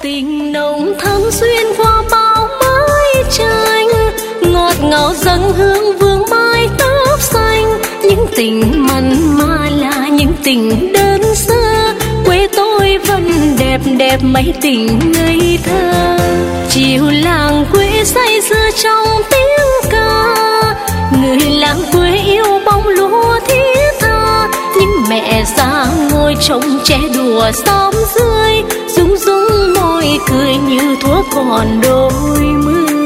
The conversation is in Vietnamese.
Tình nồng thắm xuyên qua bao mái tranh, ngọt ngào dâng hương vương mái tóc xanh. Những tình mặn mà là những tình đơn sơ, quê tôi vẫn đẹp đẹp mấy tình ngây thơ. Chiều làng quê say sưa trong tiếng ca, người làng quê yêu bông lúa thiết tha. Những mẹ già ngồi trông trẻ đùa xóm dưới, rung rung môi cười như thuở còn đôi mươi.